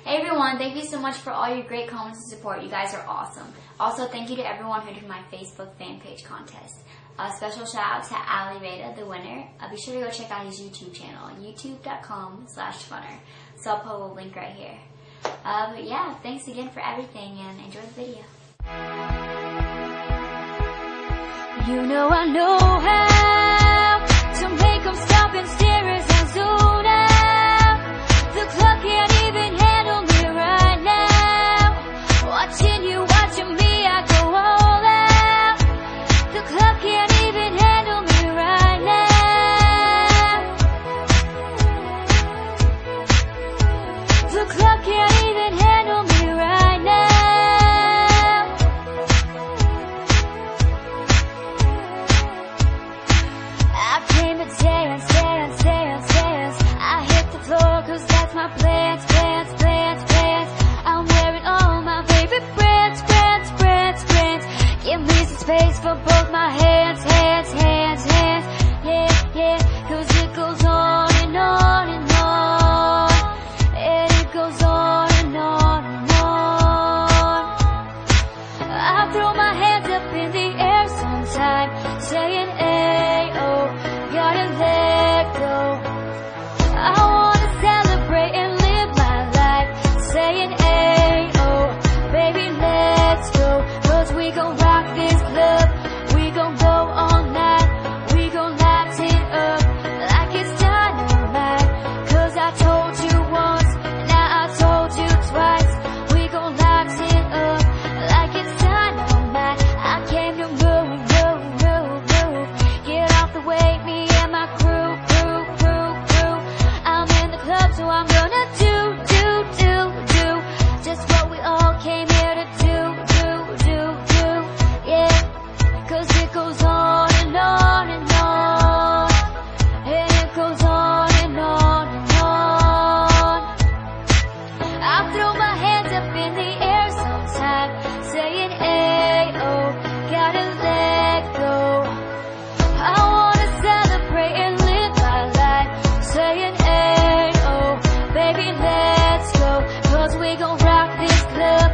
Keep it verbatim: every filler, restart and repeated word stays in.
Hey everyone, thank you so much for all your great comments and support. You guys are awesome. Also, thank you to everyone who did my Facebook fan page contest. A special shout out to Ali Reda, the winner. Uh, be sure to go check out his YouTube channel, youtube.com slash funner. So I'll put a link right here. Uh, but yeah, thanks again for everything and enjoy the video. You know I know how to make them stop and stare as I zone out. The clock can't even handle me right now. Watching you, watching me, I go all out. The clock can't even handle me right now. The clock can't even handle me right now. I came to dance, dance, dance, dance. I hit the floor cause that's my plans, plans, plans, plans. I'm wearing all my favorite brands, brands, brands, brands. Give me some space for both my hands, hands, hands, hands. Yeah, yeah, cause it goes on and on and on. And it goes on and on and on. I throw my hands up in the air sometime, saying, hey, oh, gotta let go. I wanna celebrate and live my life, saying, hey, oh, baby, let's go. Cause we gon' rock this club, we gon' go all night, we gon' light it up like it's dynamite. Cause I told you once, now I told you twice, we gon' light it up like it's dynamite. I came to move, move, move, move. Get off the way, me and my crew, crew, crew, crew. I'm in the club, so I'm gonna do, do, do, do just what we all came here to do, do, do, do. Yeah, cause it goes on and on and on. And it goes on and on and on. I throw my hands up in the air sometime, saying, hey, oh, gotta let go. I wanna celebrate and live my life, saying, hey, oh, baby, let's go. Cause we gon' rock this club,